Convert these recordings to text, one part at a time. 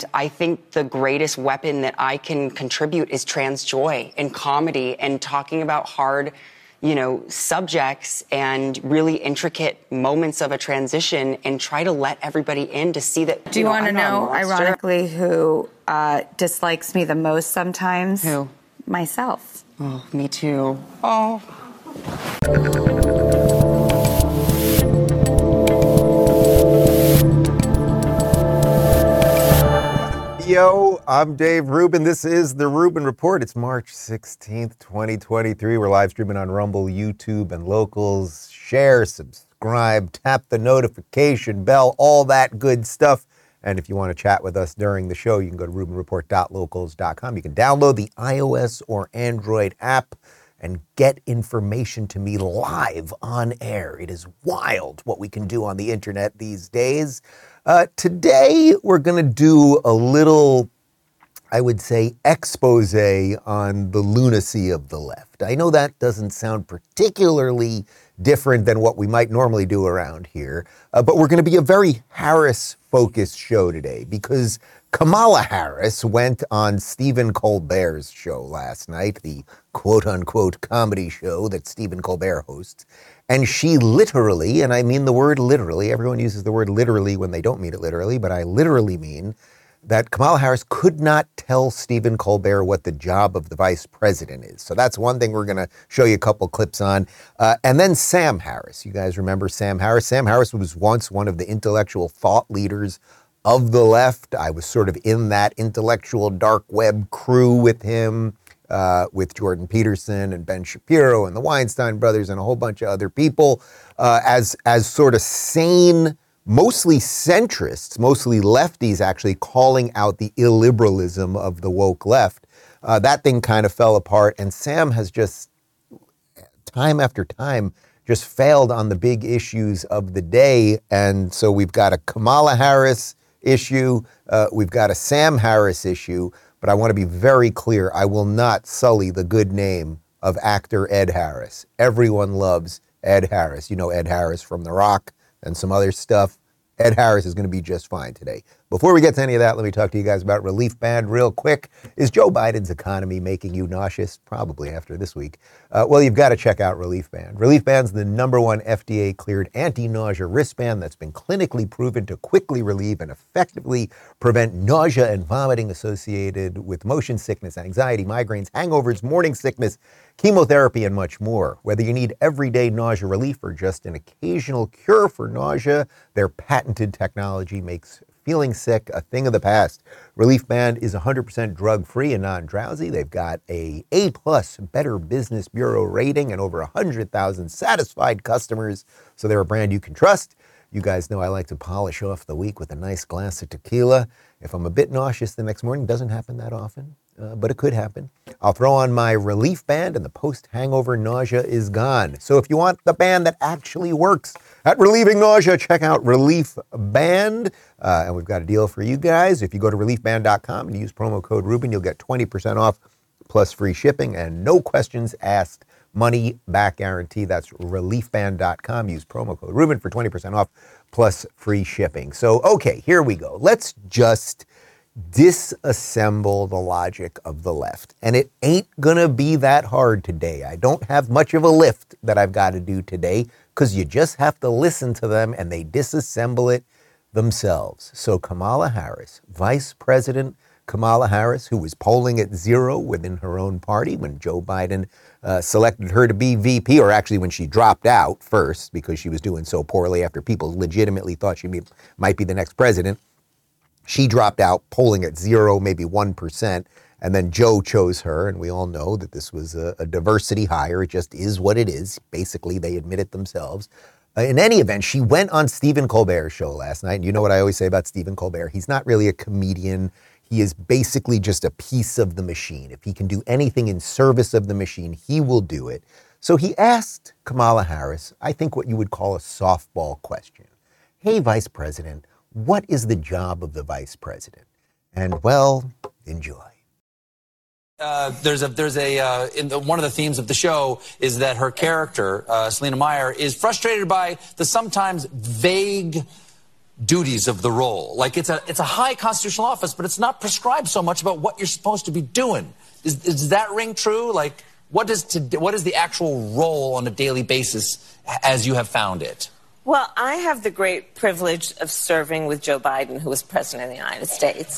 And I think the greatest weapon that I can contribute is trans joy and comedy and talking about hard, subjects and really intricate moments of a transition and try to let everybody in to see that. Do you want to know, ironically, who dislikes me the most sometimes? Who? Myself. Oh, me too. Oh. Yo, I'm Dave Rubin. This is The Rubin Report. It's March 16th, 2023. We're live streaming on Rumble, YouTube, and Locals. Share, subscribe, tap the notification bell, all that good stuff. And if you want to chat with us during the show, you can go to rubinreport.locals.com. You can download the iOS or Android app and get information to me live on air. It is wild what we can do on the internet these days. Today, we're going to do a little, I would say, expose on the lunacy of the left. I know that doesn't sound particularly different than what we might normally do around here, but we're going to be a very Harris-focused show today because Kamala Harris went on Stephen Colbert's show last night, the quote-unquote comedy show that Stephen Colbert hosts, and she literally, and I mean the word literally, everyone uses the word literally when they don't mean it literally, but I literally mean that Kamala Harris could not tell Stephen Colbert what the job of the vice president is. So that's one thing we're going to show you a couple clips on. And then Sam Harris. You guys remember Sam Harris? Sam Harris was once one of the intellectual thought leaders of the left. I was sort of in that intellectual dark web crew with him, with Jordan Peterson and Ben Shapiro and the Weinstein brothers and a whole bunch of other people, as sort of sane, mostly centrists, mostly lefties actually calling out the illiberalism of the woke left. That thing kind of fell apart, and Sam has just, time after time, just failed on the big issues of the day. And so we've got a Kamala Harris issue, we've got a Sam Harris issue, but I want to be very clear, I will not sully the good name of actor Ed Harris. Everyone loves Ed Harris. You know Ed Harris from The Rock and some other stuff. Ed Harris is going to be just fine today. Before we get to any of that, let me talk to you guys about Relief Band real quick. Is Joe Biden's economy making you nauseous? Probably after this week. Well, you've got to check out Relief Band. Relief Band's the #1 FDA-cleared anti-nausea wristband that's been clinically proven to quickly relieve and effectively prevent nausea and vomiting associated with motion sickness, anxiety, migraines, hangovers, morning sickness, chemotherapy, and much more. Whether you need everyday nausea relief or just an occasional cure for nausea, their patented technology makes feeling sick a thing of the past. Relief Band is 100% drug-free and non-drowsy. They've got a A+ Better Business Bureau rating and over 100,000 satisfied customers, so they're a brand you can trust. You guys know I like to polish off the week with a nice glass of tequila. If I'm a bit nauseous the next morning, doesn't happen that often, but it could happen. I'll throw on my Relief Band and the post-hangover nausea is gone. So if you want the band that actually works at relieving nausea, check out Relief Band. And we've got a deal for you guys. If you go to reliefband.com and use promo code Rubin, you'll get 20% off plus free shipping and no questions asked money back guarantee. That's reliefband.com. Use promo code Rubin for 20% off plus free shipping. So, okay, here we go. Let's just disassemble the logic of the left. And it ain't gonna be that hard today. I don't have much of a lift that I've got to do today because you just have to listen to them and they disassemble it themselves. So Kamala Harris, Vice President Kamala Harris, who was polling at 0 within her own party when Joe Biden selected her to be VP, or actually when she dropped out first because she was doing so poorly after people legitimately thought she might be the next president. She dropped out, polling at 0, maybe 1%, and then Joe chose her, and we all know that this was a diversity hire. It just is what it is. Basically, they admit it themselves. In any event, she went on Stephen Colbert's show last night, and you know what I always say about Stephen Colbert. He's not really a comedian. He is basically just a piece of the machine. If he can do anything in service of the machine, he will do it. So he asked Kamala Harris, I think what you would call a softball question. Hey, Vice President, what is the job of the vice president? And, well, enjoy. One of the themes of the show is that her character, Selena Meyer, is frustrated by the sometimes vague duties of the role. Like it's a high constitutional office, but it's not prescribed so much about what you're supposed to be doing. Does that ring true? Like what is the actual role on a daily basis as you have found it? Well, I have the great privilege of serving with Joe Biden, who was president of the United States.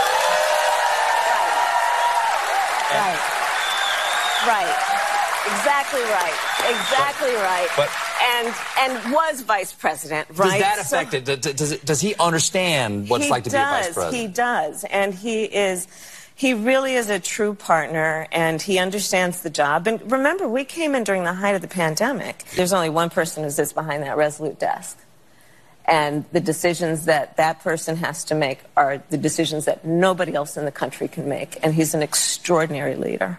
Right. Exactly right. Exactly right. But, and was vice president, right? Does that affect it? Does he understand what it's like to be a vice president? He does. And he really is a true partner, and he understands the job. And remember, we came in during the height of the pandemic. There's only one person who sits behind that resolute desk. And the decisions that that person has to make are the decisions that nobody else in the country can make. And he's an extraordinary leader.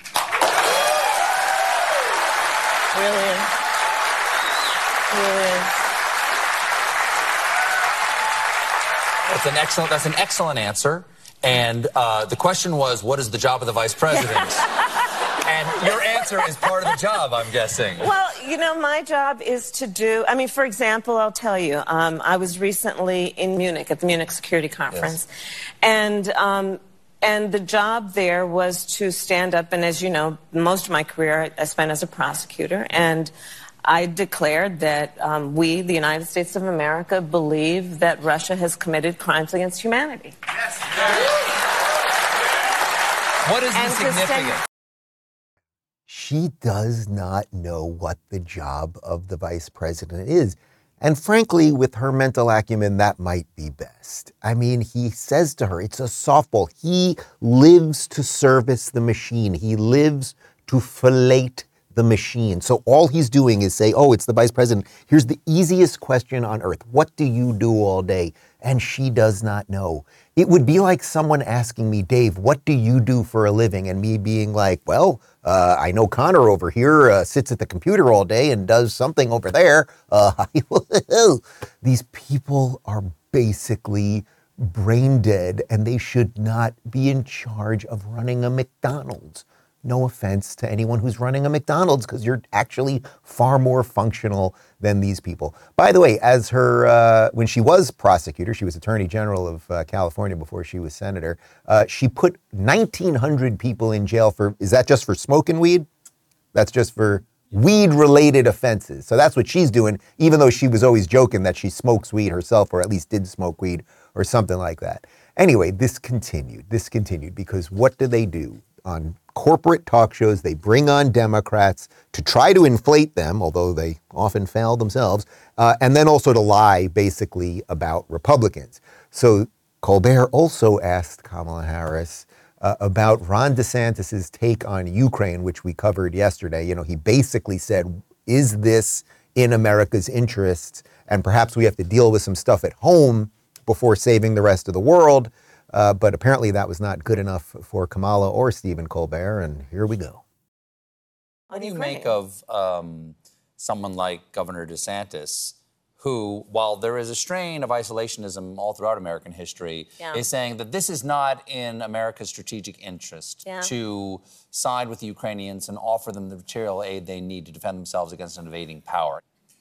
Really is. Really is. That's an excellent answer. And the question was, what is the job of the vice president? And your answer is part of the job, I'm guessing. Well, you know, my job is to do, I mean, for example, I'll tell you, I was recently in Munich at the Munich Security Conference. Yes. And the job there was to stand up, and as you know, most of my career I spent as a prosecutor, and I declared that we, the United States of America, believe that Russia has committed crimes against humanity. Yes. What is the significance? She does not know what the job of the vice president is. And frankly, with her mental acumen, that might be best. I mean, he says to her, it's a softball. He lives to service the machine. He lives to fillet the machine. So all he's doing is say, oh, it's the vice president. Here's the easiest question on earth. What do you do all day? And she does not know. It would be like someone asking me, Dave, what do you do for a living? And me being like, well, I know Connor over here sits at the computer all day and does something over there. These people are basically brain dead, and they should not be in charge of running a McDonald's. No offense to anyone who's running a McDonald's, because you're actually far more functional than these people. By the way, as her, when she was prosecutor, she was Attorney General of California before she was senator, she put 1,900 people in jail for, is that just for smoking weed? That's just for weed-related offenses. So that's what she's doing, even though she was always joking that she smokes weed herself, or at least did smoke weed, or something like that. Anyway, this continued because what do? On corporate talk shows, they bring on Democrats to try to inflate them, although they often fail themselves, and then also to lie, basically, about Republicans. So Colbert also asked Kamala Harris about Ron DeSantis' take on Ukraine, which we covered yesterday. You know, he basically said, is this in America's interests? And perhaps we have to deal with some stuff at home before saving the rest of the world. But apparently that was not good enough for Kamala or Stephen Colbert, and here we go. What do you make of someone like Governor DeSantis, who, while there is a strain of isolationism all throughout American history, is saying that this is not in America's strategic interest to side with the Ukrainians and offer them the material aid they need to defend themselves against an invading power?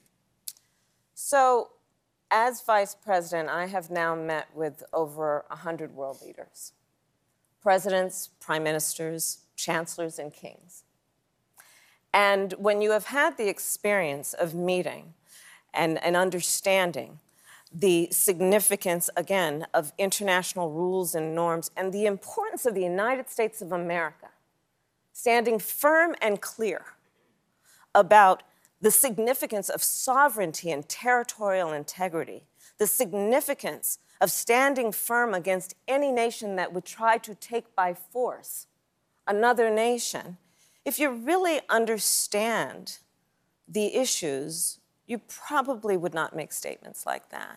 So, as vice president, I have now met with over 100 world leaders, presidents, prime ministers, chancellors, and kings. And when you have had the experience of meeting and understanding the significance, again, of international rules and norms and the importance of the United States of America standing firm and clear about the significance of sovereignty and territorial integrity, the significance of standing firm against any nation that would try to take by force another nation. If you really understand the issues, you probably would not make statements like that.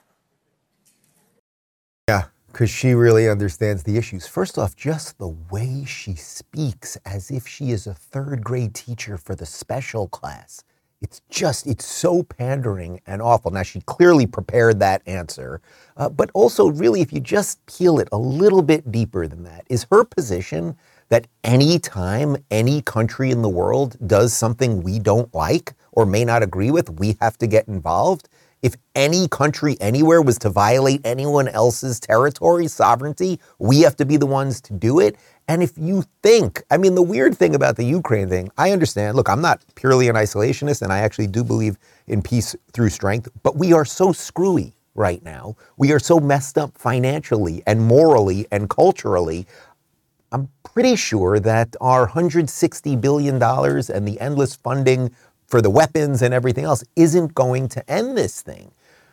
Yeah, because she really understands the issues. First off, just the way she speaks as if she is a third grade teacher for the special class. It's so pandering and awful. Now, she clearly prepared that answer, but also really, if you just peel it a little bit deeper than that, is her position that any time any country in the world does something we don't like or may not agree with, we have to get involved? If any country anywhere was to violate anyone else's territory, sovereignty, we have to be the ones to do it. And if you think, I mean, the weird thing about the Ukraine thing, I understand, look, I'm not purely an isolationist, and I actually do believe in peace through strength, but we are so screwy right now. We are so messed up financially and morally and culturally. I'm pretty sure that our $160 billion and the endless funding for the weapons and everything else isn't going to end this thing.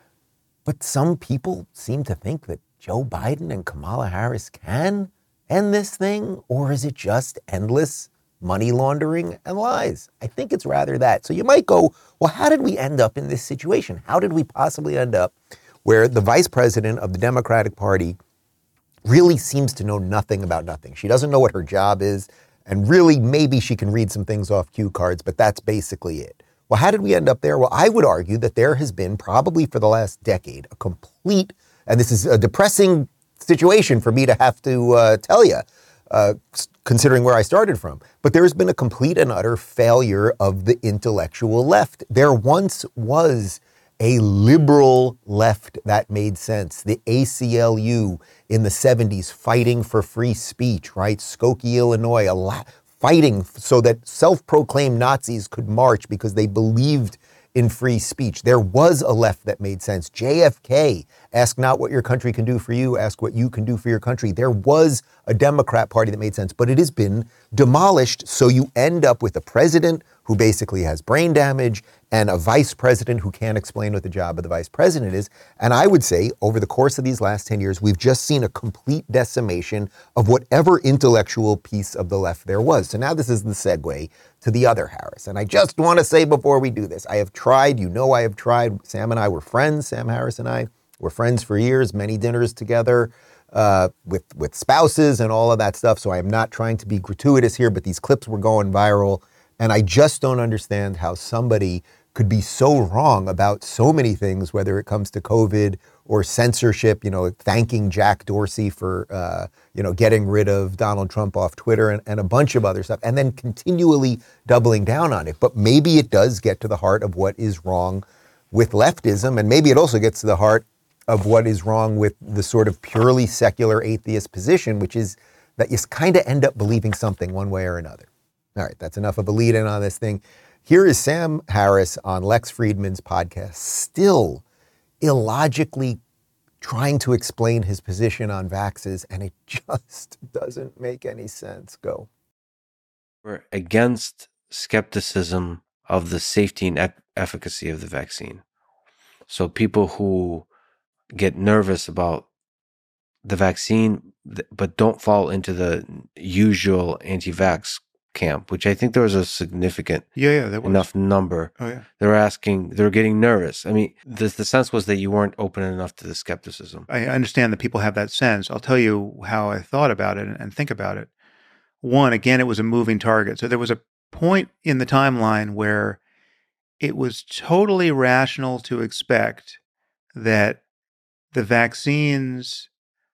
But some people seem to think that Joe Biden and Kamala Harris can end this thing, or is it just endless money laundering and lies? I think it's rather that. So you might go, well, how did we end up in this situation? How did we possibly end up where the vice president of the Democratic Party really seems to know nothing about nothing? She doesn't know what her job is, and really maybe she can read some things off cue cards, but that's basically it. Well, how did we end up there? Well, I would argue that there has been probably for the last decade a complete, and this is a depressing situation for me to have to tell you, considering where I started from, but there's been a complete and utter failure of the intellectual left. There once was a liberal left that made sense. The ACLU in the 70s fighting for free speech, right? Skokie, Illinois, fighting so that self-proclaimed Nazis could march because they believed in free speech. There was a left that made sense. JFK, ask not what your country can do for you, ask what you can do for your country. There was a Democrat Party that made sense, but it has been demolished. So you end up with a president who basically has brain damage and a vice president who can't explain what the job of the vice president is. And I would say over the course of these last 10 years, we've just seen a complete decimation of whatever intellectual piece of the left there was. So now this is the segue to the other Harris. And I just want to say before we do this, I have tried, I have tried. Sam and I were friends. Sam Harris and I were friends for years, many dinners together with spouses and all of that stuff. So I am not trying to be gratuitous here, but these clips were going viral. And I just don't understand how somebody could be so wrong about so many things, whether it comes to COVID or censorship, thanking Jack Dorsey for, getting rid of Donald Trump off Twitter and a bunch of other stuff, and then continually doubling down on it. But maybe it does get to the heart of what is wrong with leftism, and maybe it also gets to the heart of what is wrong with the sort of purely secular atheist position, which is that you kind of end up believing something one way or another. All right, that's enough of a lead in on this thing. Here is Sam Harris on Lex Friedman's podcast, still illogically trying to explain his position on vaxes, and it just doesn't make any sense. Go. We're against skepticism of the safety and efficacy of the vaccine. So people who get nervous about the vaccine but don't fall into the usual anti-vax camp, which I think there was a significant enough number. Oh yeah. They're getting nervous. I mean, the sense was that you weren't open enough to the skepticism. I understand that people have that sense. I'll tell you how I thought about it and think about it. One, again, it was a moving target. So there was a point in the timeline where it was totally rational to expect that the vaccines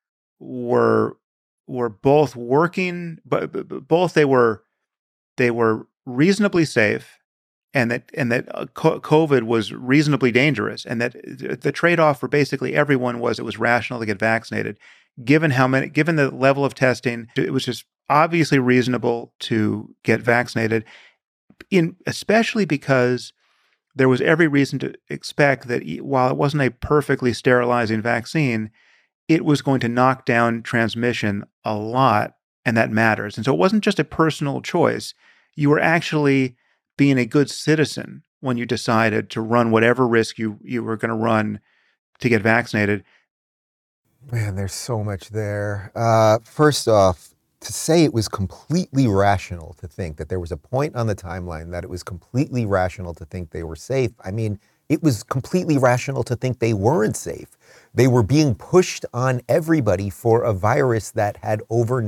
were both working, but both they were reasonably safe, and that COVID was reasonably dangerous, and that the trade-off for basically everyone was it was rational to get vaccinated. Given the level of testing, it was just obviously reasonable to get vaccinated, especially because there was every reason to expect that while it wasn't a perfectly sterilizing vaccine, it was going to knock down transmission a lot, and that matters. And so it wasn't just a personal choice. You were actually being a good citizen when you decided to run whatever risk you were going to run to get vaccinated. Man, there's so much there. First off, to say it was completely rational to think that there was a point on the timeline that it was completely rational to think they were safe. I mean, it was completely rational to think they weren't safe. They were being pushed on everybody for a virus that had over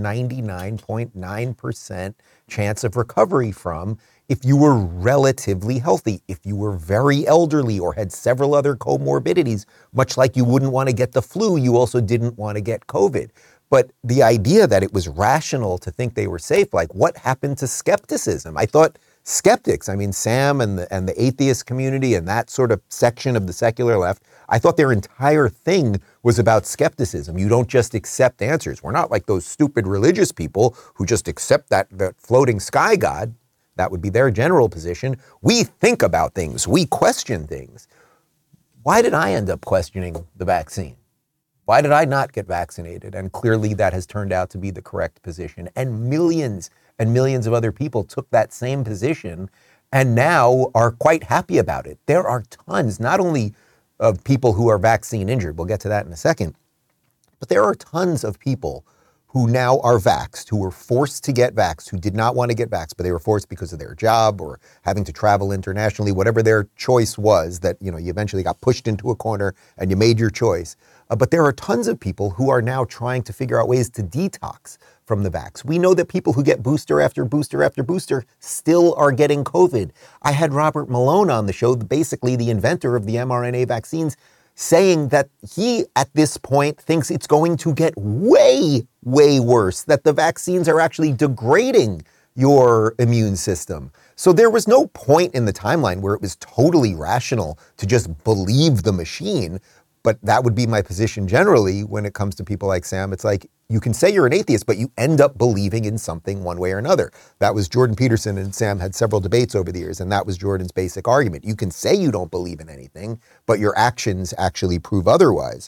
99.9% chance of recovery from if you were relatively healthy. If you were very elderly or had several other comorbidities, much like you wouldn't want to get the flu, you also didn't want to get COVID. But the idea that it was rational to think they were safe, like what happened to skepticism? I thought skeptics. I mean, Sam and the atheist community and that sort of section of the secular left, I thought their entire thing was about skepticism. You don't just accept answers. We're not like those stupid religious people who just accept that floating sky god. That would be their general position. We think about things. We question things. Why did I end up questioning the vaccine? Why did I not get vaccinated? And clearly that has turned out to be the correct position. And millions of other people took that same position and now are quite happy about it. There are tons, not only of people who are vaccine injured, we'll get to that in a second, but there are tons of people who now are vaxxed, who were forced to get vaxxed, who did not want to get vaxxed, but they were forced because of their job or having to travel internationally, whatever their choice was, that you eventually got pushed into a corner and you made your choice. But there are tons of people who are now trying to figure out ways to detox from the vax. We know that people who get booster after booster after booster still are getting COVID. I had Robert Malone on the show, basically the inventor of the mRNA vaccines, saying that he, at this point, thinks it's going to get way, way worse, that the vaccines are actually degrading your immune system. So there was no point in the timeline where it was totally rational to just believe the machine. But that would be my position generally when it comes to people like Sam. It's like, you can say you're an atheist, but you end up believing in something one way or another. That was Jordan Peterson, and Sam had several debates over the years, and that was Jordan's basic argument. You can say you don't believe in anything, but your actions actually prove otherwise.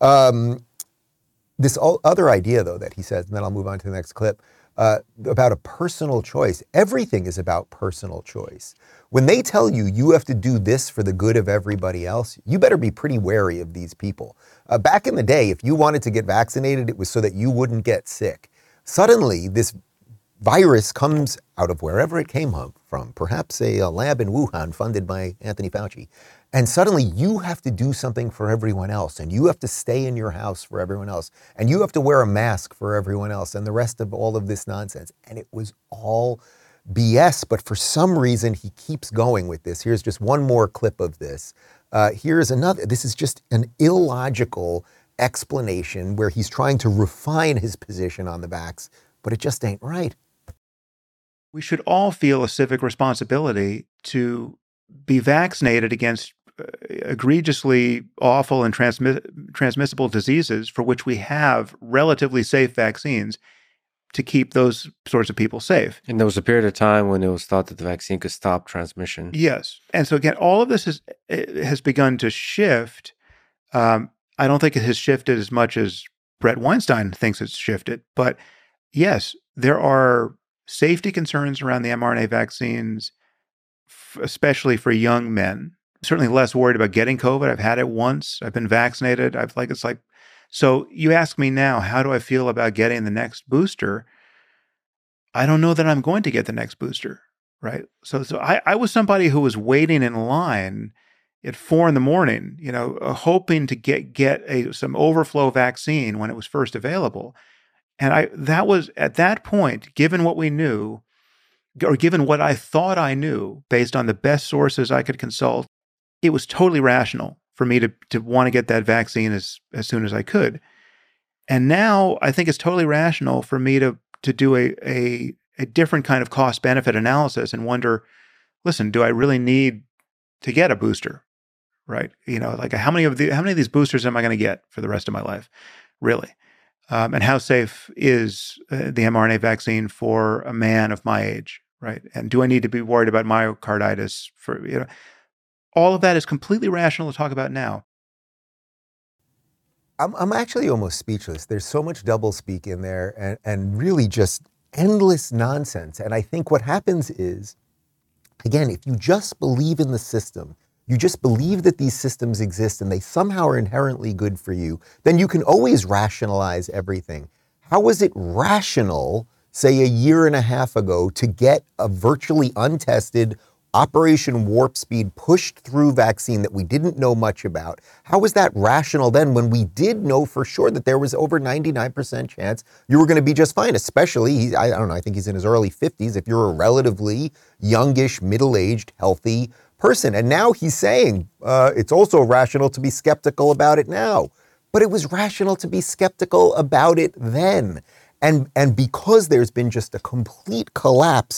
This other idea, though, that he says, and then I'll move on to the next clip, about a personal choice. Everything is about personal choice. When they tell you you have to do this for the good of everybody else, you better be pretty wary of these people. Back in the day, if you wanted to get vaccinated, it was so that you wouldn't get sick. Suddenly, this virus comes out of wherever it came from, perhaps a lab in Wuhan funded by Anthony Fauci. And suddenly you have to do something for everyone else, and you have to stay in your house for everyone else, and you have to wear a mask for everyone else, and the rest of all of this nonsense. And it was all BS, but for some reason he keeps going with this. Here's just one more clip of this. Here's another. This is just an illogical explanation where he's trying to refine his position on the vax, but it just ain't right. We should all feel a civic responsibility to be vaccinated against egregiously awful and transmissible diseases for which we have relatively safe vaccines to keep those sorts of people safe. And there was a period of time when it was thought that the vaccine could stop transmission. Yes. And so again, all of this has begun to shift. I don't think it has shifted as much as Brett Weinstein thinks it's shifted. But yes, there are safety concerns around the mRNA vaccines, especially for young men. I'm certainly less worried about getting COVID. I've had it once. I've been vaccinated. So you ask me now, how do I feel about getting the next booster? I don't know that I'm going to get the next booster, right? So I was somebody who was waiting in line at 4 a.m, hoping to get some overflow vaccine when it was first available. And that was at that point, given what we knew, or given what I thought I knew based on the best sources I could consult, it was totally rational for me to want to get that vaccine as soon as I could. And now I think it's totally rational for me to do a different kind of cost-benefit analysis and wonder, listen, do I really need to get a booster, right? How many of these boosters am I going to get for the rest of my life, really? And how safe is the mRNA vaccine for a man of my age, right? And do I need to be worried about myocarditis all of that is completely rational to talk about now. I'm actually almost speechless. There's so much doublespeak in there and really just endless nonsense. And I think what happens is, again, if you just believe in the system, you just believe that these systems exist and they somehow are inherently good for you, then you can always rationalize everything. How was it rational, say a year and a half ago, to get a virtually untested Operation Warp Speed pushed through vaccine that we didn't know much about? How was that rational then when we did know for sure that there was over 99% chance you were going to be just fine, especially, I don't know, I think he's in his early 50s, if you're a relatively youngish, middle-aged, healthy person. And now he's saying it's also rational to be skeptical about it now. But it was rational to be skeptical about it then. And because there's been just a complete collapse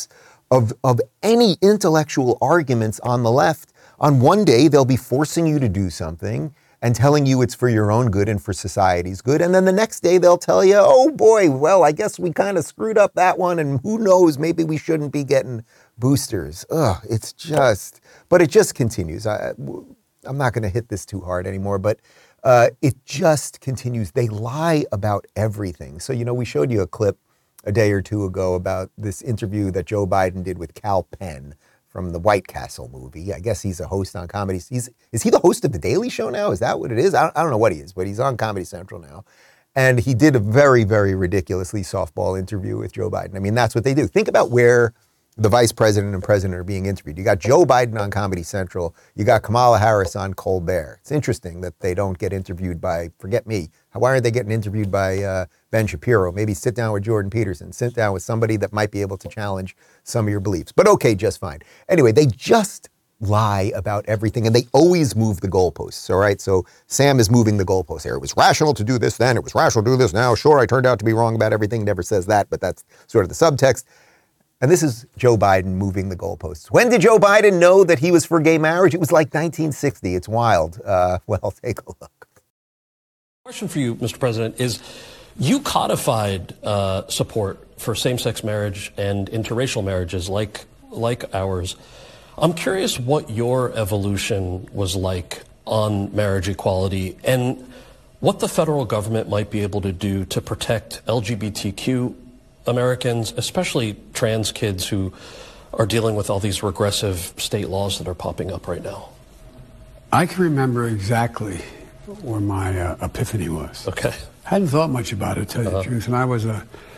of any intellectual arguments on the left. On one day, they'll be forcing you to do something and telling you it's for your own good and for society's good. And then the next day they'll tell you, oh boy, well, I guess we kind of screwed up that one, and who knows, maybe we shouldn't be getting boosters. Ugh, it's just, but it just continues. I'm not going to hit this too hard anymore, but it just continues. They lie about everything. So, we showed you a clip a day or two ago about this interview that Joe Biden did with Kal Penn from the White Castle movie. I guess he's a host on comedy. Is he the host of The Daily Show now? Is that what it is? I don't know what he is, but he's on Comedy Central now. And he did a very, very ridiculously softball interview with Joe Biden. I mean, that's what they do. Think about where the vice president and president are being interviewed. You got Joe Biden on Comedy Central. You got Kamala Harris on Colbert. It's interesting that they don't get interviewed by, forget me, why aren't they getting interviewed by Ben Shapiro? Maybe sit down with Jordan Peterson, sit down with somebody that might be able to challenge some of your beliefs. But okay, just fine. Anyway, they just lie about everything, and they always move the goalposts, all right? So Sam is moving the goalposts here. It was rational to do this then. It was rational to do this now. Sure, I turned out to be wrong about everything. Never says that, but that's sort of the subtext. And this is Joe Biden moving the goalposts. When did Joe Biden know that he was for gay marriage? It was like 1960. It's wild. Well, take a look. Question for you, Mr. President, is you codified support for same-sex marriage and interracial marriages like ours. I'm curious what your evolution was like on marriage equality and what the federal government might be able to do to protect LGBTQ Americans, especially trans kids who are dealing with all these regressive state laws that are popping up right now. I can remember exactly where my epiphany was. Okay. I hadn't thought much about it, to tell you the truth, and I was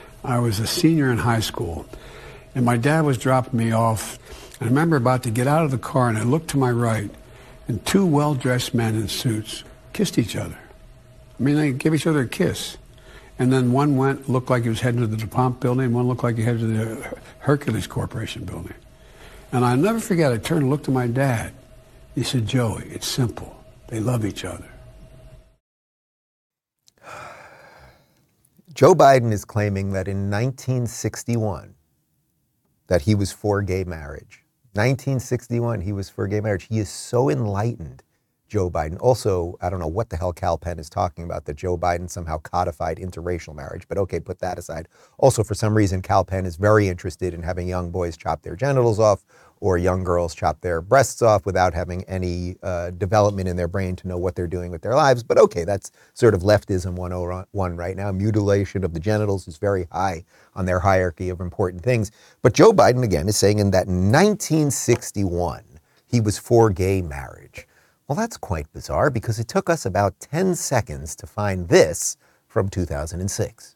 a senior in high school, and my dad was dropping me off. I remember about to get out of the car, and I looked to my right, and two well-dressed men in suits kissed each other. I mean, they gave each other a kiss. And then one looked like he was heading to the DuPont building, and one looked like he headed to the Hercules Corporation building. And I'll never forget, I turned and looked at my dad. He said, Joey, it's simple. They love each other. Joe Biden is claiming that in 1961, that he was for gay marriage. 1961, he was for gay marriage. He is so enlightened, Joe Biden. Also, I don't know what the hell Kal Penn is talking about, that Joe Biden somehow codified interracial marriage, but okay, put that aside. Also, for some reason, Kal Penn is very interested in having young boys chop their genitals off or young girls chop their breasts off without having any development in their brain to know what they're doing with their lives. But okay, that's sort of leftism 101 right now. Mutilation of the genitals is very high on their hierarchy of important things. But Joe Biden, again, is saying in that in 1961, he was for gay marriage. Well, that's quite bizarre because it took us about 10 seconds to find this from 2006.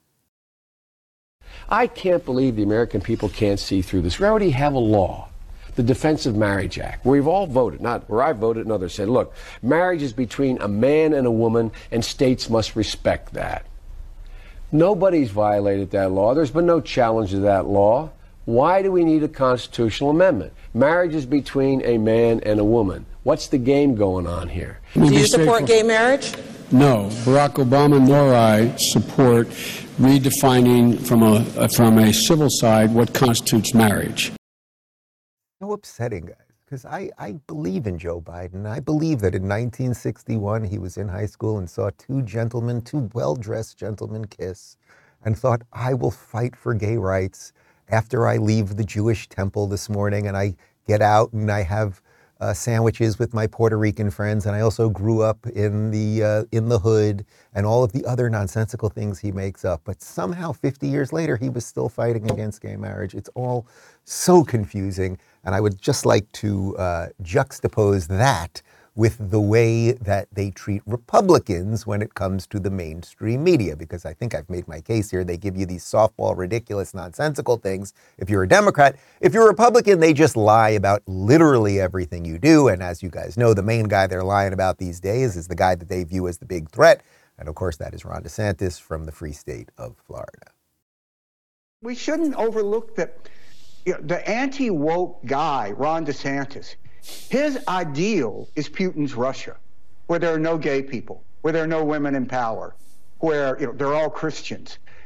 I can't believe the American people can't see through this. We already have a law, the Defense of Marriage Act, where we've all voted, not where I voted and others said, look, marriage is between a man and a woman and states must respect that. Nobody's violated that law. There's been no challenge to that law. Why do we need a constitutional amendment? Marriage is between a man and a woman. What's the game going on here? Do you support gay marriage? No, Barack Obama nor I support redefining from a civil side what constitutes marriage. So upsetting, guys, because I believe in Joe Biden. I believe that in 1961 he was in high school and saw two well-dressed gentlemen kiss and thought, I will fight for gay rights after I leave the Jewish temple this morning and I get out and I have sandwiches with my Puerto Rican friends, and I also grew up in the hood and all of the other nonsensical things he makes up. But somehow 50 years later, he was still fighting against gay marriage. It's all so confusing, and I would just like to juxtapose that with the way that they treat Republicans when it comes to the mainstream media, because I think I've made my case here. They give you these softball, ridiculous, nonsensical things if you're a Democrat. If you're a Republican, they just lie about literally everything you do. And as you guys know, the main guy they're lying about these days is the guy that they view as the big threat. And of course, that is Ron DeSantis from the free state of Florida. We shouldn't overlook that the anti-woke guy, Ron DeSantis, his ideal is Putin's Russia, where there are no gay people, where there are no women in power, where they're all Christians.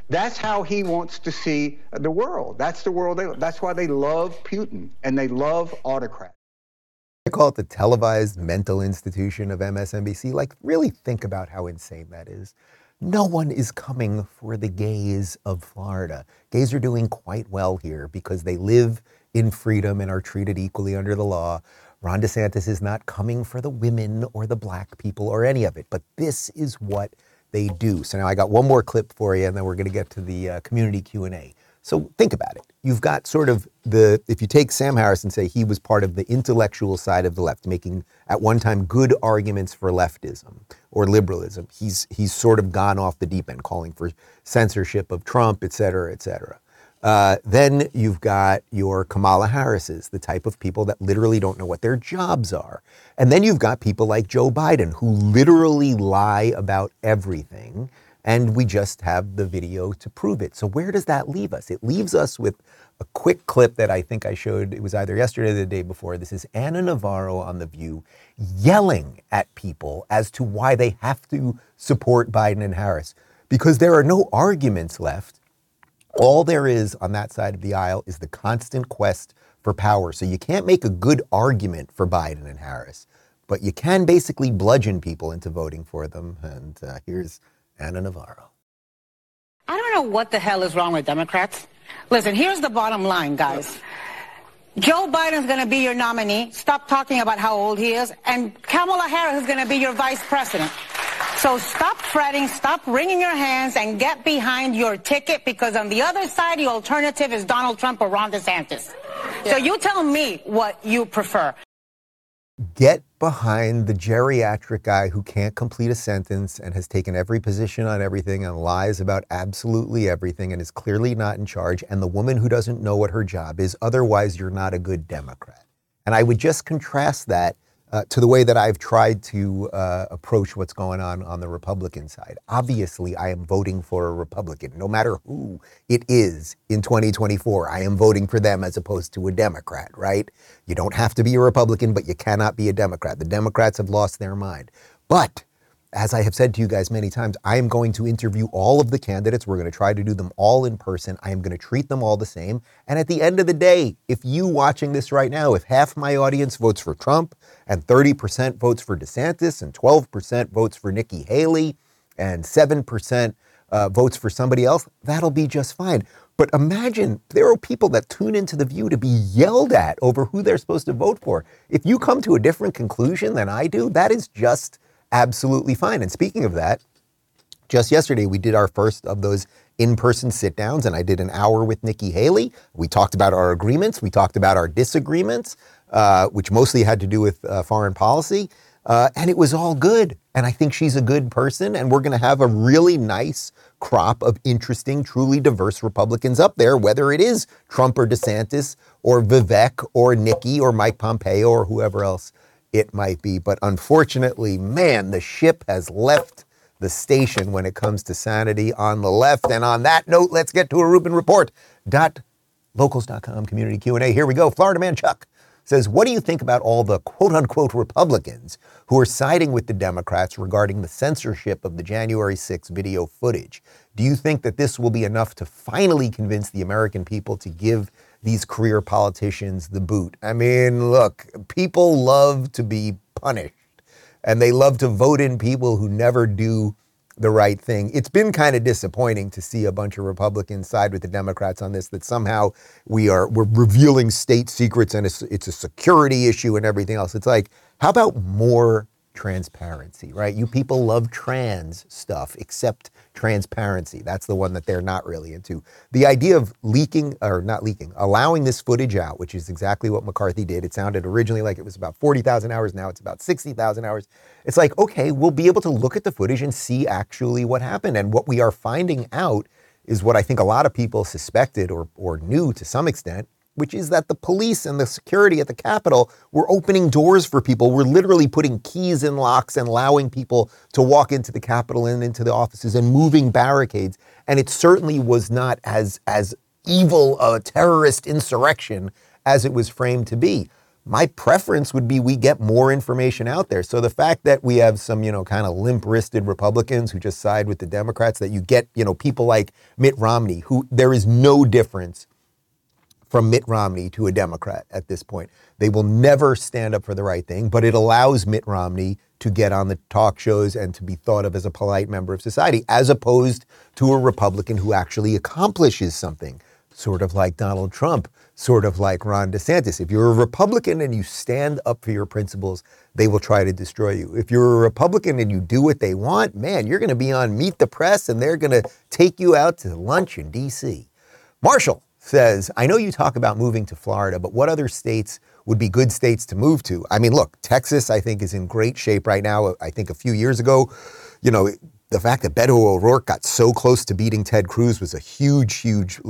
That's how he wants to see the world. That's the world. That's why they love Putin and they love autocrats. I call it the televised mental institution of MSNBC. Like, really think about how insane that is. No one is coming for the gays of Florida. Gays are doing quite well here because they live in freedom and are treated equally under the law. Ron DeSantis is not coming for the women or the black people or any of it, but this is what they do. So now I got one more clip for you, and then we're going to get to the community Q&A. So think about it. You've got sort of if you take Sam Harris and say he was part of the intellectual side of the left, making at one time good arguments for leftism or liberalism, he's sort of gone off the deep end, calling for censorship of Trump, et cetera, et cetera. Then you've got your Kamala Harrises, the type of people that literally don't know what their jobs are. And then you've got people like Joe Biden, who literally lie about everything. And we just have the video to prove it. So where does that leave us? It leaves us with a quick clip that I think I showed. It was either yesterday or the day before. This is Ana Navarro on The View yelling at people as to why they have to support Biden and Harris, because there are no arguments left. All there is on that side of the aisle is the constant quest for power. So you can't make a good argument for Biden and Harris, but you can basically bludgeon people into voting for them. And here's Ana Navarro. I don't know what the hell is wrong with Democrats. Listen, here's the bottom line, guys. Joe Biden's going to be your nominee. Stop talking about how old he is. And Kamala Harris is going to be your vice president. So stop fretting, stop wringing your hands, and get behind your ticket, because on the other side, the alternative is Donald Trump or Ron DeSantis. Yeah. So you tell me what you prefer. Get behind the geriatric guy who can't complete a sentence and has taken every position on everything and lies about absolutely everything and is clearly not in charge, and the woman who doesn't know what her job is. Otherwise, you're not a good Democrat. And I would just contrast that to the way that I've tried to approach what's going on the Republican side. Obviously, I am voting for a Republican, no matter who it is in 2024. I am voting for them as opposed to a Democrat, right? You don't have to be a Republican, but you cannot be a Democrat. The Democrats have lost their mind. But as I have said to you guys many times, I am going to interview all of the candidates. We're going to try to do them all in person. I am going to treat them all the same. And at the end of the day, if you watching this right now, if half my audience votes for Trump and 30% votes for DeSantis and 12% votes for Nikki Haley and 7% votes for somebody else, that'll be just fine. But imagine there are people that tune into The View to be yelled at over who they're supposed to vote for. If you come to a different conclusion than I do, that is just absolutely fine. And speaking of that, just yesterday we did our first of those in-person sit-downs, and I did an hour with Nikki Haley. We talked about our agreements. We talked about our disagreements, which mostly had to do with foreign policy. And it was all good. And I think she's a good person. And we're going to have a really nice crop of interesting, truly diverse Republicans up there, whether it is Trump or DeSantis or Vivek or Nikki or Mike Pompeo or whoever else it might be. But unfortunately, man, the ship has left the station when it comes to sanity on the left. And on that note, let's get to a Rubin Report. Locals.com community Q&A. Here we go. Florida man Chuck says, what do you think about all the quote-unquote Republicans who are siding with the Democrats regarding the censorship of the January 6th video footage? Do you think that this will be enough to finally convince the American people to give these career politicians the boot? I mean, look, people love to be punished, and they love to vote in people who never do the right thing. It's been kind of disappointing to see a bunch of Republicans side with the Democrats on this, that somehow we're revealing state secrets and it's a security issue and everything else. It's like, how about more transparency, right? You people love trans stuff, except transparency. That's the one that they're not really into. The idea of allowing this footage out, which is exactly what McCarthy did. It sounded originally like it was about 40,000 hours. Now it's about 60,000 hours. It's like, okay, we'll be able to look at the footage and see actually what happened. And what we are finding out is what I think a lot of people suspected or knew to some extent, which is that the police and the security at the Capitol were opening doors for people. We're literally putting keys in locks and allowing people to walk into the Capitol and into the offices and moving barricades. And it certainly was not as evil a terrorist insurrection as it was framed to be. my preference would be we get more information out there. So the fact that we have some, kind of limp-wristed Republicans who just side with the Democrats, that you get, people like Mitt Romney, who there is no difference from Mitt Romney to a Democrat at this point. They will never stand up for the right thing, but it allows Mitt Romney to get on the talk shows and to be thought of as a polite member of society, as opposed to a Republican who actually accomplishes something, sort of like Donald Trump, sort of like Ron DeSantis. If you're a Republican and you stand up for your principles, they will try to destroy you. If you're a Republican and you do what they want, man, you're going to be on Meet the Press and they're going to take you out to lunch in D.C. Marshall says, I know you talk about moving to Florida, but what other states would be good states to move to? I mean, look, Texas, I think, is in great shape right now. I think a few years ago, the fact that Beto O'Rourke got so close to beating Ted Cruz was a huge,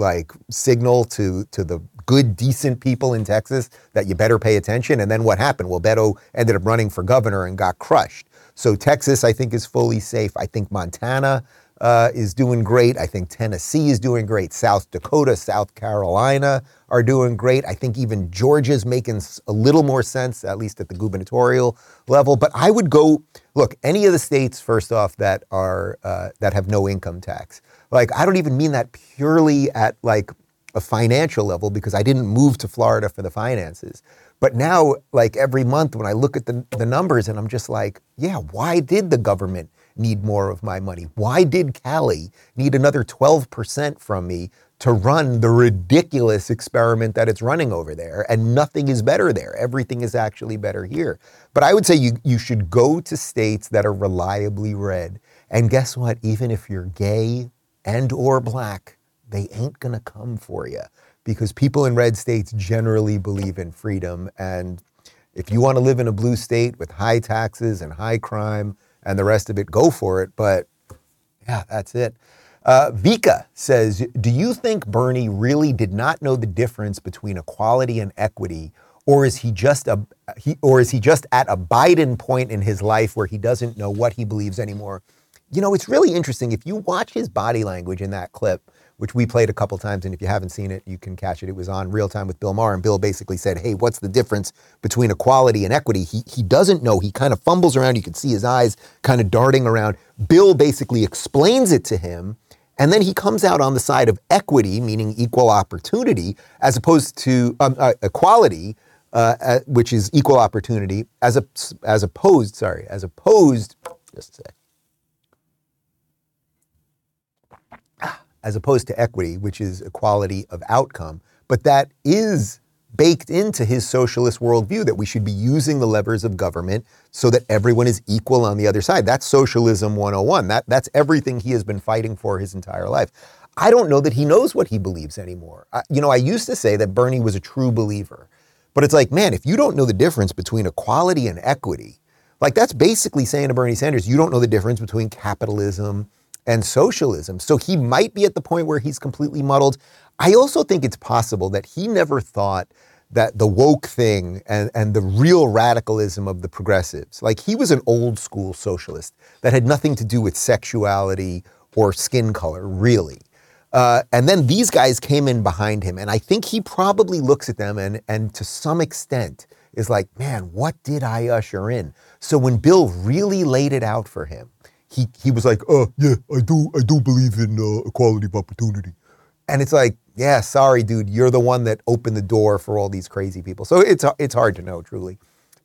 signal to the good, decent people in Texas that you better pay attention. And then what happened? Well, Beto ended up running for governor and got crushed. So Texas, I think, is fully safe. I think Montana is doing great. I think Tennessee is doing great. South Dakota, South Carolina are doing great. I think even Georgia's making a little more sense, at least at the gubernatorial level. But I would go, look, any of the states, first off, that are that have no income tax. Like, I don't even mean that purely at like a financial level, because I didn't move to Florida for the finances. But now, like every month when I look at the numbers and I'm just like, yeah, why did the government need more of my money? Why did Cali need another 12% from me to run the ridiculous experiment that it's running over there? And nothing is better there. Everything is actually better here. But I would say you should go to states that are reliably red. And guess what? Even if you're gay and or black, they ain't gonna come for you, because people in red states generally believe in freedom. And if you want to live in a blue state with high taxes and high crime and the rest of it, go for it. But yeah, that's it. Vika says, do you think Bernie really did not know the difference between equality and equity, or is he just at a Biden point in his life where he doesn't know what he believes anymore? It's really interesting. If you watch his body language in that clip, which we played a couple times, and if you haven't seen it, you can catch it. It was on Real Time with Bill Maher, and Bill basically said, hey, what's the difference between equality and equity? He doesn't know. He kind of fumbles around. You can see his eyes kind of darting around. Bill basically explains it to him, and then he comes out on the side of equity, meaning equal opportunity, as opposed to equality, which is equal opportunity, as opposed, just a sec. As opposed to equity, which is equality of outcome. But that is baked into his socialist worldview, that we should be using the levers of government so that everyone is equal on the other side. That's socialism 101. That's everything he has been fighting for his entire life. I don't know that he knows what he believes anymore. I used to say that Bernie was a true believer. But it's like, man, if you don't know the difference between equality and equity, like that's basically saying to Bernie Sanders, you don't know the difference between capitalism and socialism. So he might be at the point where he's completely muddled. I also think it's possible that he never thought that the woke thing and the real radicalism of the progressives, like he was an old school socialist that had nothing to do with sexuality or skin color, really. And then these guys came in behind him, and I think he probably looks at them and to some extent is like, man, what did I usher in? So when Bill really laid it out for him, he was like, yeah, I do believe in equality of opportunity. And it's like, yeah, sorry, dude, you're the one that opened the door for all these crazy people. So it's hard to know, truly.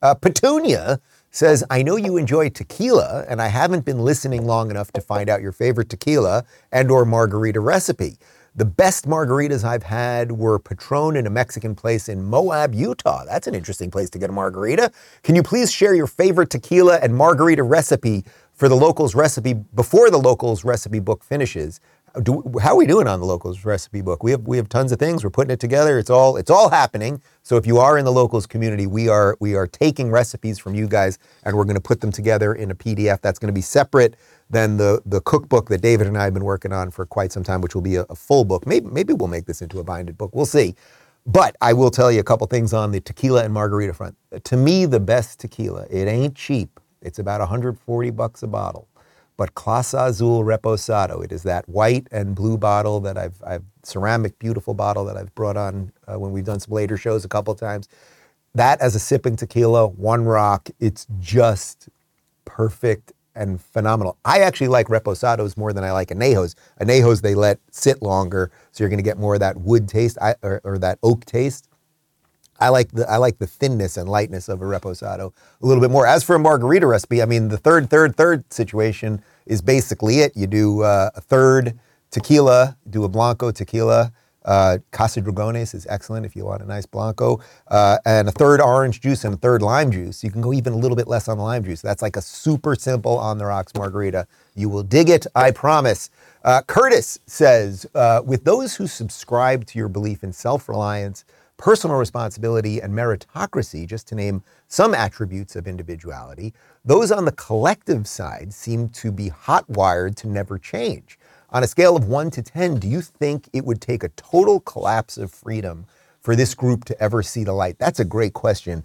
Petunia says, I know you enjoy tequila, and I haven't been listening long enough to find out your favorite tequila and or margarita recipe. The best margaritas I've had were Patron in a Mexican place in Moab, Utah. That's an interesting place to get a margarita. Can you please share your favorite tequila and margarita recipe for the Locals recipe before the Locals recipe book finishes? How are we doing on the Locals recipe book? We have tons of things. We're putting it together. It's all happening. So if you are in the Locals community, we are taking recipes from you guys, and we're going to put them together in a PDF that's going to be separate than the cookbook that David and I have been working on for quite some time, which will be a full book. Maybe we'll make this into a binded book. We'll see. But I will tell you a couple things on the tequila and margarita front. To me, the best tequila, it ain't cheap. It's about $140 a bottle. But Clase Azul Reposado, it is that white and blue bottle that I've ceramic, beautiful bottle that I've brought on when we've done some later shows a couple of times. that as a sipping tequila, one rock, it's just perfect and phenomenal. I actually like reposados more than I like añejos. Añejos they let sit longer, so you're going to get more of that wood taste or that oak taste. I like the thinness and lightness of a reposado a little bit more. As for a margarita recipe, I mean, the third situation is basically it. You do a third tequila, do a Blanco tequila. Casa Dragones is excellent if you want a nice Blanco. And a third orange juice and a third lime juice. You can go even a little bit less on the lime juice. That's like a super simple on the rocks margarita. You will dig it, I promise. Curtis says, with those who subscribe to your belief in self-reliance, personal responsibility, and meritocracy, just to name some attributes of individuality, those on the collective side seem to be hot-wired to never change. On a scale of 1 to 10, do you think it would take a total collapse of freedom for this group to ever see the light? That's a great question.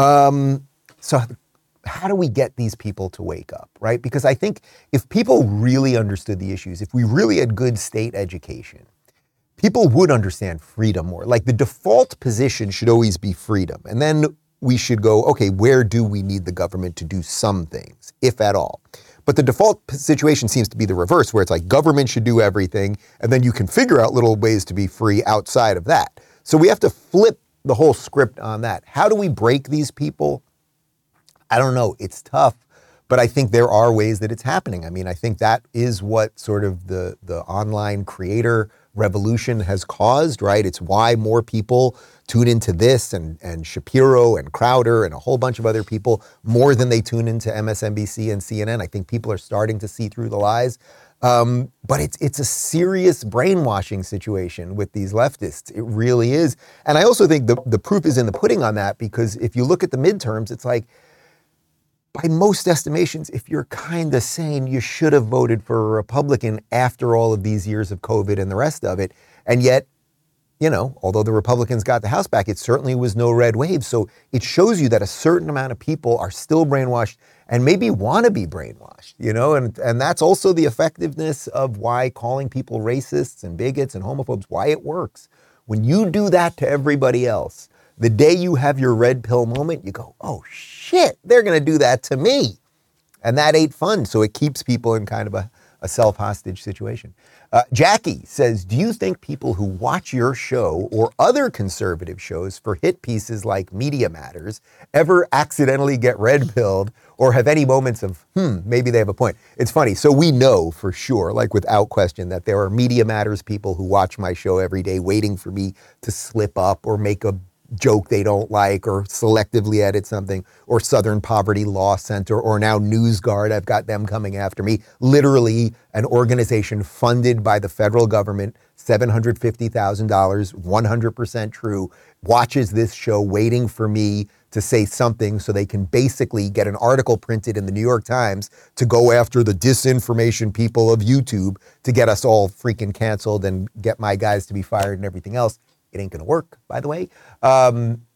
So how do we get these people to wake up, right? Because I think if people really understood the issues, if we really had good state education, people would understand freedom more. Like the default position should always be freedom. And then we should go, okay, where do we need the government to do some things, if at all? But the default situation seems to be the reverse, where it's like government should do everything, and then you can figure out little ways to be free outside of that. So we have to flip the whole script on that. How do we break these people? I don't know. It's tough, but I think there are ways that it's happening. I mean, I think that is what sort of the online creator revolution has caused, right? It's why more people tune into this and Shapiro and Crowder and a whole bunch of other people more than they tune into MSNBC and CNN. I think people are starting to see through the lies. But it's a serious brainwashing situation with these leftists. It really is. And I also think the proof is in the pudding on that, because if you look at the midterms, it's like, by most estimations, if you're kind of sane, you should have voted for a Republican after all of these years of COVID and the rest of it. And yet, you know, although the Republicans got the House back, it certainly was no red wave. So it shows you that a certain amount of people are still brainwashed and maybe want to be brainwashed, you know, and that's also the effectiveness of why calling people racists and bigots and homophobes, why it works. When you do that to everybody else, the day you have your red pill moment, you go, oh shit, they're going to do that to me. And that ain't fun. So it keeps people in kind of a self-hostage situation. Jackie says, do you think people who watch your show or other conservative shows for hit pieces like Media Matters ever accidentally get red pilled or have any moments of, maybe they have a point? It's funny. So we know for sure, like without question, that there are Media Matters people who watch my show every day waiting for me to slip up or make a joke they don't like or selectively edit something, or Southern Poverty Law Center, or now NewsGuard. I've got them coming after me. Literally an organization funded by the federal government, $750,000, 100% true, watches this show waiting for me to say something so they can basically get an article printed in the New York Times to go after the disinformation people of YouTube to get us all freaking canceled and get my guys to be fired and everything else. It ain't going to work, by the way. But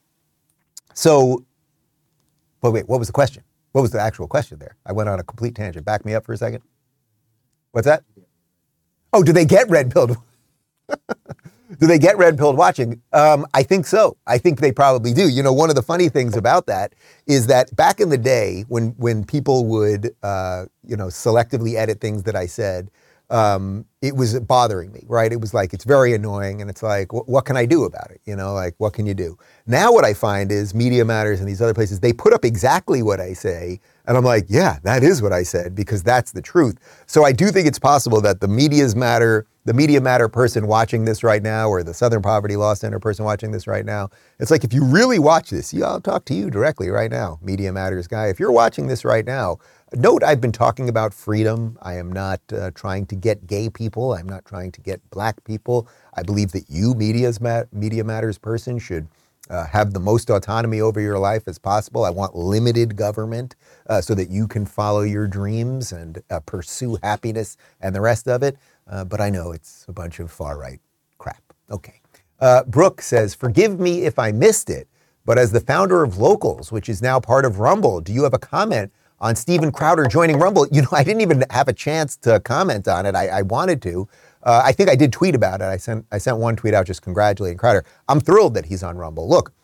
wait, what was the question? What was the actual question there? I went on a complete tangent. Back me up for a second. What's that? Oh, do they get red-pilled? Do they get red-pilled watching? I think so. I think they probably do. You know, one of the funny things about that is that back in the day when people would, selectively edit things that I said, it was bothering me, right? It was like, it's very annoying. And it's like, what can I do about it? You know, like, what can you do? Now what I find is Media Matters and these other places, they put up exactly what I say. And I'm like, yeah, that is what I said, because that's the truth. So I do think it's possible that the Media Matter person watching this right now, or the Southern Poverty Law Center person watching this right now, it's like, if you really watch this, I'll talk to you directly right now, Media Matters guy. If you're watching this right now, note I've been talking about freedom. I am not trying to get gay people. I'm not trying to get black people. I believe that you, Media Matters person, should have the most autonomy over your life as possible. I want limited government so that you can follow your dreams and pursue happiness and the rest of it. But I know it's a bunch of far-right crap. Okay. Brooke says, forgive me if I missed it, but as the founder of Locals, which is now part of Rumble, do you have a comment on Steven Crowder joining Rumble? You know, I didn't even have a chance to comment on it. I wanted to. I think I did tweet about it. I sent one tweet out just congratulating Crowder. I'm thrilled that he's on Rumble. Look,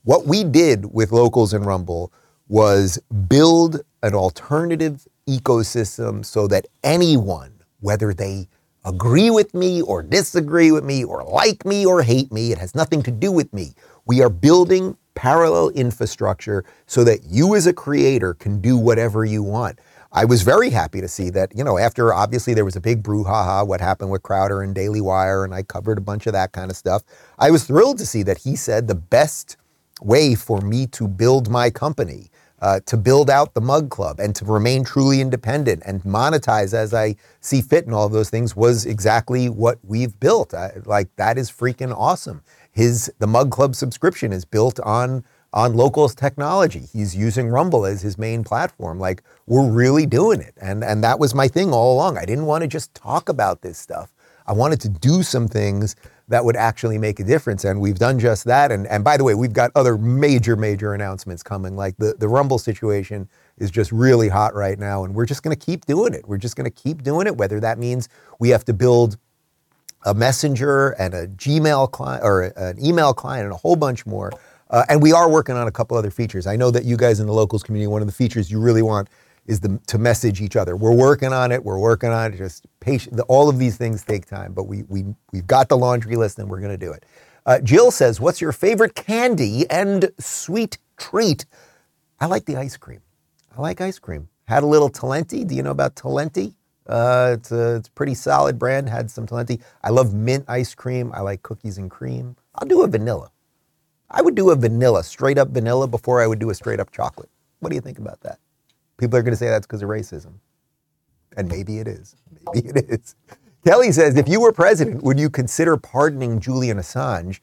What we did with Locals and Rumble was build an alternative ecosystem so that anyone, whether they agree with me or disagree with me or like me or hate me, it has nothing to do with me. We are building parallel infrastructure so that you as a creator can do whatever you want. I was very happy to see that, after obviously there was a big brouhaha, what happened with Crowder and Daily Wire, and I covered a bunch of that kind of stuff. I was thrilled to see that he said the best way for me to build my company, to build out the Mug Club and to remain truly independent and monetize as I see fit and all of those things was exactly what we've built. That is freaking awesome. The Mug Club subscription is built on Locals technology. He's using Rumble as his main platform. We're really doing it. And that was my thing all along. I didn't want to just talk about this stuff. I wanted to do some things that would actually make a difference. And we've done just that. And by the way, we've got other major announcements coming. Like the Rumble situation is just really hot right now. And we're just going to keep doing it. We're just going to keep doing it, whether that means we have to build a messenger and a Gmail client or an email client and a whole bunch more. And we are working on a couple other features. I know that you guys in the Locals community, one of the features you really want is to message each other. We're working on it. Just patient. All of these things take time, but we've got the laundry list and we're going to do it. Jill says, what's your favorite candy and sweet treat? I like the ice cream. I like ice cream. Had a little Talenti. Do you know about Talenti? It's a pretty solid brand. Had some Talenti. I love mint ice cream. I like cookies and cream. I'll do a vanilla. I would do a vanilla, straight up vanilla before I would do a straight up chocolate. What do you think about that? People are going to say that's because of racism. And maybe it is. Maybe it is. Kelly says, if you were president, would you consider pardoning Julian Assange?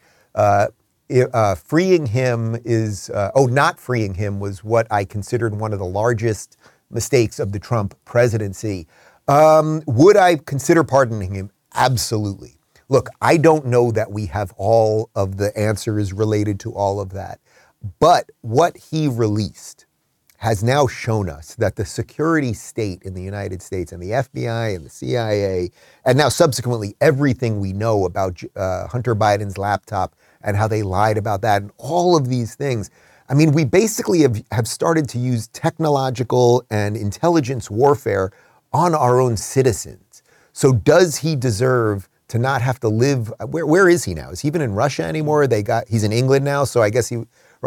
Freeing him not freeing him was what I considered one of the largest mistakes of the Trump presidency. Would I consider pardoning him? Absolutely. Look, I don't know that we have all of the answers related to all of that. But what he released has now shown us that the security state in the United States and the FBI and the CIA, and now subsequently everything we know about Hunter Biden's laptop and how they lied about that and all of these things. I mean, we basically have started to use technological and intelligence warfare on our own citizens. So does he deserve to not have to live? Where is he now? Is he even in Russia anymore? He's in England now, so I guess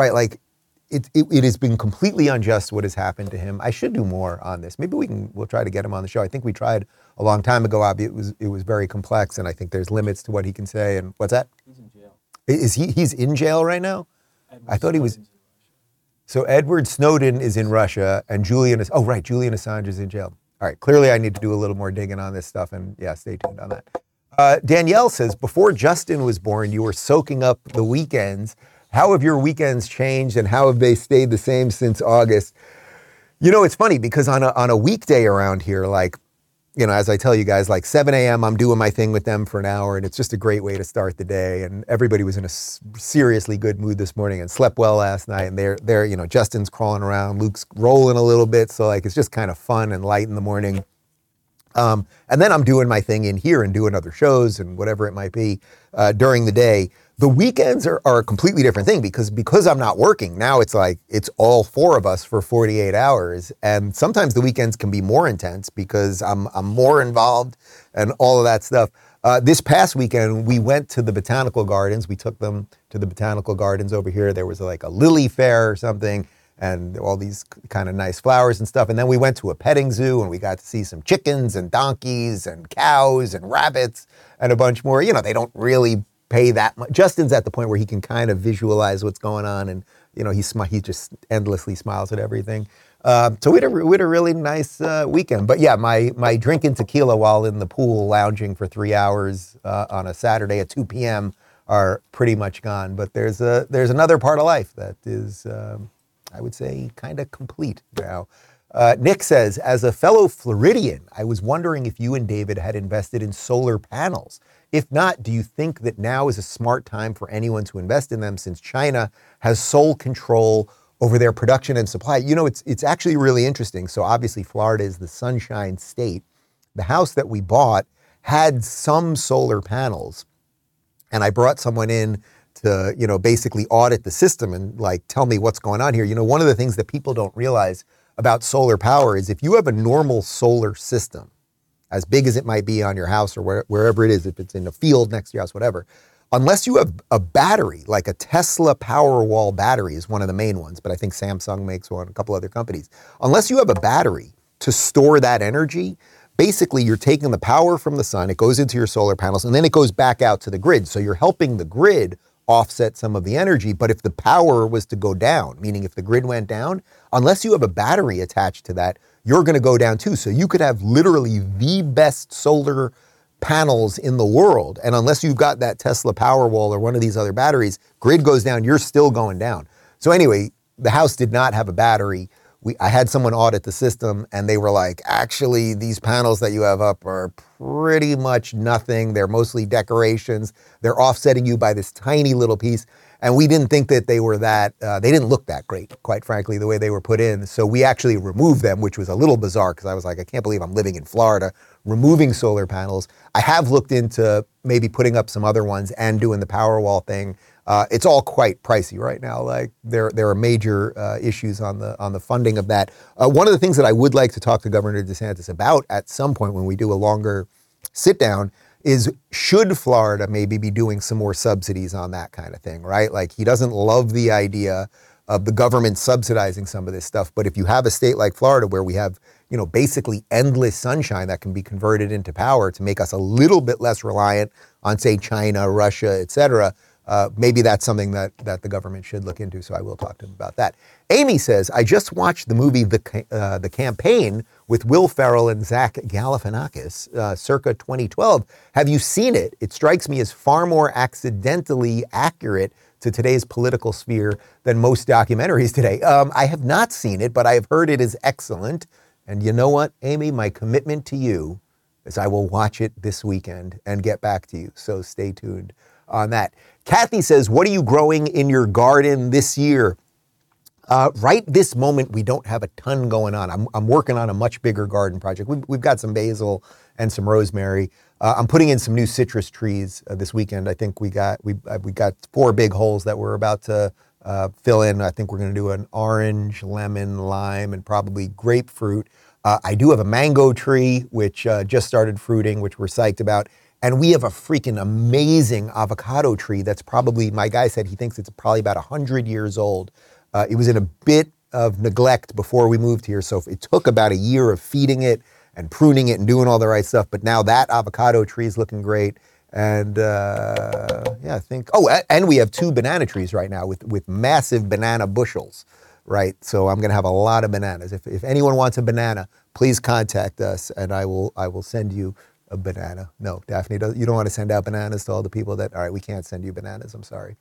it has been completely unjust what has happened to him. I should do more on this. Maybe we'll try to get him on the show. I think we tried a long time ago, Abby. It was very complex, and I think there's limits to what he can say. And what's that? He's in jail. He's in jail right now? I thought he was. So Edward Snowden is in Russia, and Julian Assange is in jail. All right, clearly I need to do a little more digging on this stuff, and yeah, stay tuned on that. Danielle says, before Justin was born, you were soaking up the weekends. How have your weekends changed and how have they stayed the same since August? It's funny because on a weekday around here, as I tell you guys, 7 a.m., I'm doing my thing with them for an hour and it's just a great way to start the day. And everybody was in a seriously good mood this morning and slept well last night. And they're Justin's crawling around, Luke's rolling a little bit. So it's just kind of fun and light in the morning. And then I'm doing my thing in here and doing other shows and whatever it might be during the day. The weekends are a completely different thing because I'm not working. Now it's all four of us for 48 hours. And sometimes the weekends can be more intense because I'm more involved and all of that stuff. This past weekend, we went to the botanical gardens. We took them to the botanical gardens over here. There was a lily fair or something and all these kind of nice flowers and stuff. And then we went to a petting zoo and we got to see some chickens and donkeys and cows and rabbits and a bunch more. They don't really pay that much. Justin's at the point where he can kind of visualize what's going on and, he just endlessly smiles at everything. So we had a really nice weekend. But yeah, my drinking tequila while in the pool lounging for 3 hours on a Saturday at 2 p.m. are pretty much gone. But there's another part of life that is, I would say, kind of complete now. Nick says, as a fellow Floridian, I was wondering if you and David had invested in solar panels. If not, do you think that now is a smart time for anyone to invest in them since China has sole control over their production and supply? It's actually really interesting. So obviously Florida is the sunshine state. The house that we bought had some solar panels and I brought someone in to, you know, basically audit the system and like tell me what's going on here. You know, one of the things that people don't realize about solar power is if you have a normal solar system, as big as it might be on your house or wherever it is, if it's in a field next to your house, whatever, unless you have a battery, like a Tesla Powerwall battery is one of the main ones, but I think Samsung makes one, a couple other companies. Unless you have a battery to store that energy, basically you're taking the power from the sun, it goes into your solar panels, and then it goes back out to the grid. So you're helping the grid offset some of the energy. But if the power was to go down, meaning if the grid went down, unless you have a battery attached to that, you're going to go down too. So you could have literally the best solar panels in the world. And unless you've got that Tesla Powerwall or one of these other batteries, grid goes down, you're still going down. So anyway, the house did not have a battery. I had someone audit the system and they were like, actually, these panels that you have up are pretty much nothing. They're mostly decorations. They're offsetting you by this tiny little piece. And we didn't think that they were that, they didn't look that great, quite frankly, the way they were put in. So we actually removed them, which was a little bizarre because I was like, I can't believe I'm living in Florida, removing solar panels. I have looked into maybe putting up some other ones and doing the Powerwall thing. It's all quite pricey right now. Like there are major issues on the funding of that. One of the things that I would like to talk to Governor DeSantis about at some point when we do a longer sit down is should Florida maybe be doing some more subsidies on that kind of thing, right? Like he doesn't love the idea of the government subsidizing some of this stuff. But if you have a state like Florida where we have, you know, basically endless sunshine that can be converted into power to make us a little bit less reliant on, say, China, Russia, et cetera, maybe that's something that the government should look into. So I will talk to him about that. Amy says, I just watched the movie The Campaign with Will Ferrell and Zach Galifianakis, circa 2012. Have you seen it? It strikes me as far more accidentally accurate to today's political sphere than most documentaries today. I have not seen it, but I have heard it is excellent. And you know what, Amy, my commitment to you is I will watch it this weekend and get back to you. So stay tuned on that. Kathy says, what are you growing in your garden this year? Right this moment, we don't have a ton going on. I'm working on a much bigger garden project. We've got some basil and some rosemary. I'm putting in some new citrus trees this weekend. I think we got 4 big holes that we're about to fill in. I think we're going to do an orange, lemon, lime, and probably grapefruit. I do have a mango tree, which just started fruiting, which we're psyched about. And we have a freaking amazing avocado tree that's probably, my guy said he thinks it's probably about 100 years old. It was in a bit of neglect before we moved here. So it took about a year of feeding it and pruning it and doing all the right stuff. But now that avocado tree is looking great. And yeah, I think, and we have 2 banana trees right now with massive banana bushels, right? So I'm going to have a lot of bananas. If anyone wants a banana, please contact us and I will send you a banana. No, Daphne, you don't want to send out bananas to all the people that, all right, we can't send you bananas, I'm sorry.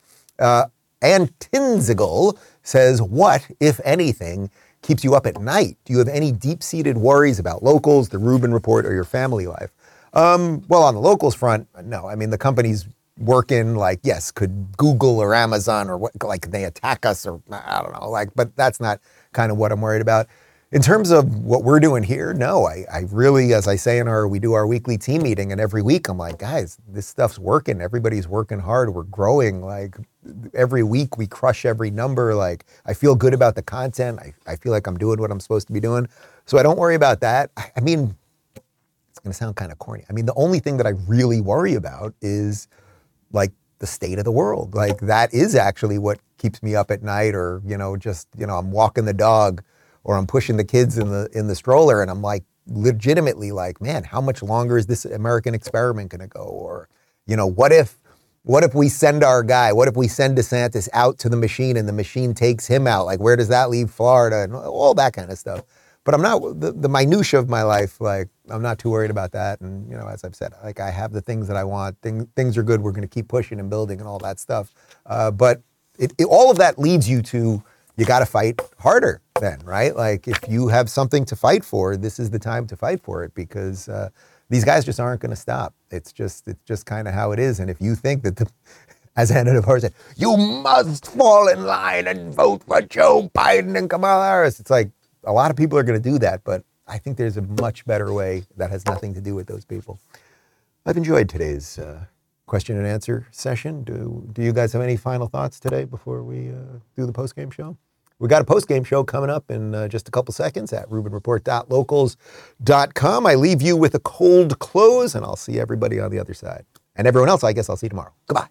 And Tinzigal says, what, if anything, keeps you up at night? Do you have any deep-seated worries about locals, the Rubin Report, or your family life? Well, on the locals front, no. I mean, the company's working, like, yes, could Google or Amazon or what, like they attack us or I don't know, like, but that's not kind of what I'm worried about. In terms of what we're doing here, no, I really, as I say we do our weekly team meeting, and every week I'm like, guys, this stuff's working. Everybody's working hard. We're growing. Like every week we crush every number. Like I feel good about the content. I feel like I'm doing what I'm supposed to be doing. So I don't worry about that. I mean, it's going to sound kind of corny. I mean, the only thing that I really worry about is like the state of the world. Like that is actually what keeps me up at night, or, you know, just, you know, I'm walking the dog or I'm pushing the kids in the stroller and I'm like legitimately like, man, how much longer is this American experiment going to go? Or, you know, what if we send our guy, what if we send DeSantis out to the machine and the machine takes him out? Like, where does that leave Florida and all that kind of stuff? But I'm not, the minutia of my life, like, I'm not too worried about that. And, you know, as I've said, like, I have the things that I want. Things are good. We're going to keep pushing and building and all that stuff. But all of that leads you to, you got to fight harder then, right? Like if you have something to fight for, this is the time to fight for it, because these guys just aren't going to stop. It's just kind of how it is. And if you think that, as Anna Navarro said, you must fall in line and vote for Joe Biden and Kamala Harris, it's like a lot of people are going to do that, but I think there's a much better way that has nothing to do with those people. I've enjoyed today's question and answer session. Do you guys have any final thoughts today before we do the post-game show? We got a post-game show coming up in just a couple seconds at RubinReport.locals.com. I leave you with a cold close, and I'll see everybody on the other side. And everyone else, I guess I'll see you tomorrow. Goodbye.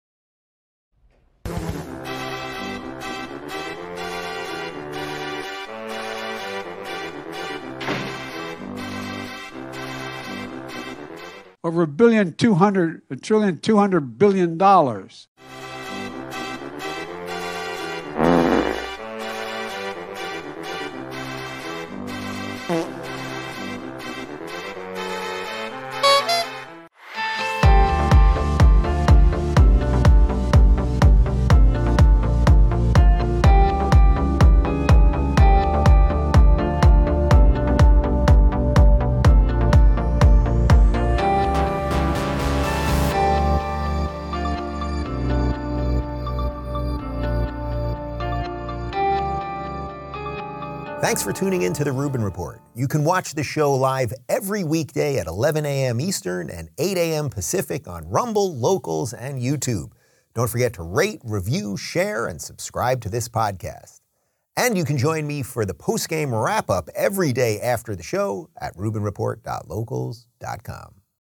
Over $1.2 trillion. Thanks for tuning in to The Rubin Report. You can watch the show live every weekday at 11 a.m. Eastern and 8 a.m. Pacific on Rumble, Locals, and YouTube. Don't forget to rate, review, share, and subscribe to this podcast. And you can join me for the post-game wrap-up every day after the show at RubinReport.locals.com.